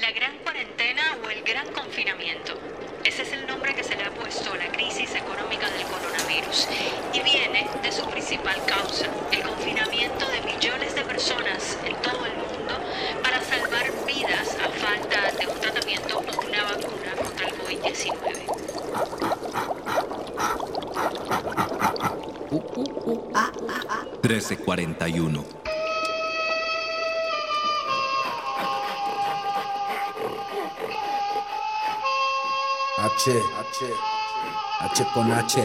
La gran cuarentena o el gran confinamiento. Ese es el nombre que se le ha puesto a la crisis económica del coronavirus y viene de su principal causa, el confinamiento de millones de personas en todo el mundo para salvar vidas a falta de un tratamiento o una vacuna contra el COVID-19. 13:41. H con H,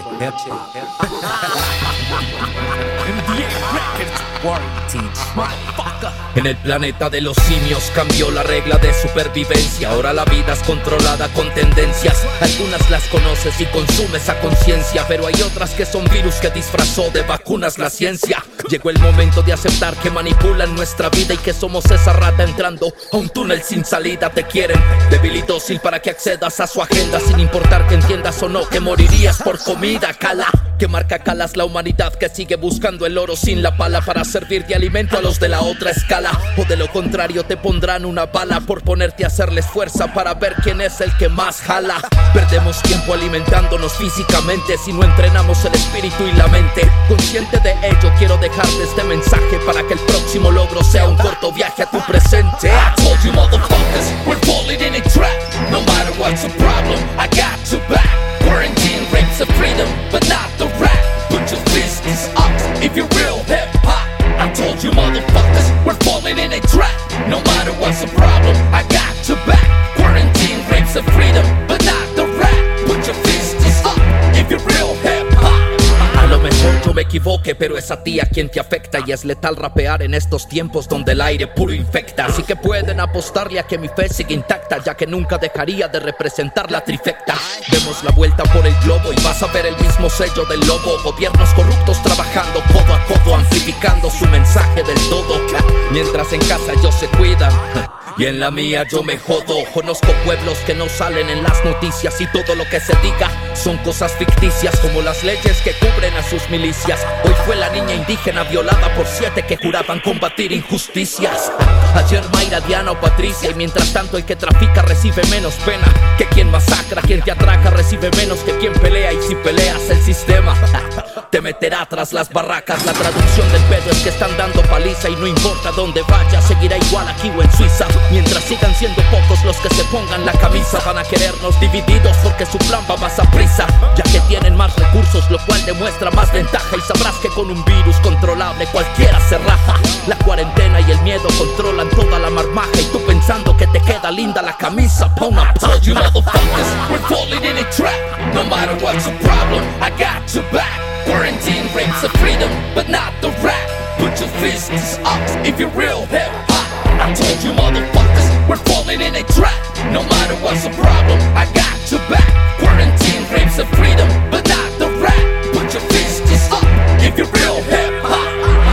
En el planeta de los simios cambió la regla de supervivencia. Ahora la vida es controlada con tendencias. Algunas las conoces y consumes a conciencia, pero hay otras que son virus que disfrazó de vacunas la ciencia. Llegó el momento de aceptar que manipulan nuestra vida y que somos esa rata entrando a un túnel sin salida. Te quieren débil y dócil para que accedas a su agenda, sin importar que entiendas o no que morirías por comida. Cala, que marca calas la humanidad que sigue buscando el oro sin la pala para servir de alimento a los de la otra escala. O de lo contrario te pondrán una bala por ponerte a hacerles fuerza para ver quién es el que más jala. Perdemos tiempo alimentándonos físicamente si no entrenamos el espíritu y la mente. Consciente de ello quiero dejarte este mensaje para que el próximo logro sea un corto viaje a tu presente. I told you motherfuckers, we're falling in a trap. No matter what's the problem, I got your back. Quarantine rapes of freedom, but not the rap. Put your fists up if you're real hip-hop. I told you motherfuckers, we're falling in a trap. No matter what's the problem, I got your back. Quarantine rapes of freedom, but not the rap. Put your fists up if you're real hip-hop. A lo mejor yo me equivoque, pero es a ti a quien te afecta y es letal rapear en estos tiempos donde el aire puro infecta. Así que pueden apostarle a que mi fe sigue intacta, ya que nunca dejaría de representar la trifecta. Demos la vuelta por el globo y vas a ver el mismo sello del lobo. Gobiernos corruptos trabajando codo a codo, amplificando su mensaje del todo. Mientras en casa ellos se cuidan y en la mía yo me jodo. Conozco pueblos que no salen en las noticias y todo lo que se diga son cosas ficticias, como las leyes que cubren a sus milicias. Hoy fue la niña indígena violada por 7 que juraban combatir injusticias. Ayer Mayra, Diana o Patricia, y mientras tanto el que trafica recibe menos pena que quien masacra. Quien te atraca recibe menos que quien pelea, y si peleas el sistema te meterá tras las barracas. La traducción del pedo es que están dando paliza y no importa dónde vaya, seguirá igual aquí o en Suiza. Mientras sigan siendo pocos los que se pongan la camisa, van a querernos divididos porque su plan va más a prisa, ya que tienen más recursos, lo cual demuestra más ventaja. Y sabrás que con un virus controlable cualquiera se raja. La cuarentena y el miedo controlan toda la marmaja, y tú pensando que te queda linda la camisa pa' una paja. I told you motherfuckers, we're falling in a trap. No matter what's the problem, I got your back. Quarantine rapes of freedom, but not the rap. Put your fists up if you're real hip-hop. I told you motherfuckers, we're falling in a trap. No matter what's the problem, I got your back. Quarantine rapes of freedom, but not the rap. Put your fists up if you're real hip-hop.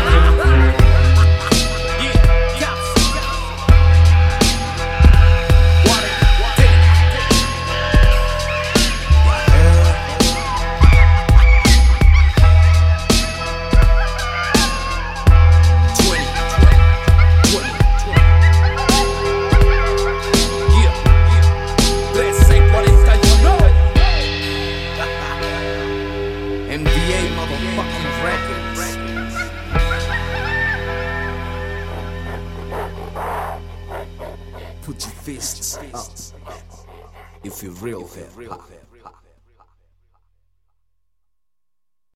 NBA motherfucking records. Put your fists up if you're real hip hop.